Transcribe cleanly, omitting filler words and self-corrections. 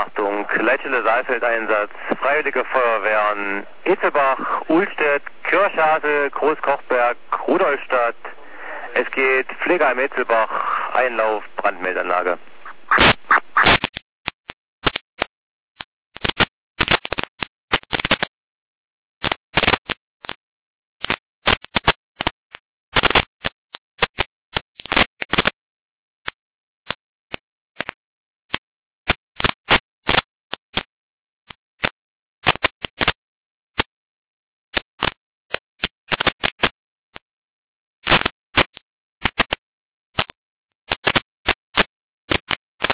Achtung, Leitstelle Saalfeld-Einsatz, Freiwillige Feuerwehren, Etzelbach, Uhlstedt, Kirchhase, Großkochberg, Rudolstadt. Es geht Pflegeheim Etzelbach, Einlauf, Brandmeldanlage.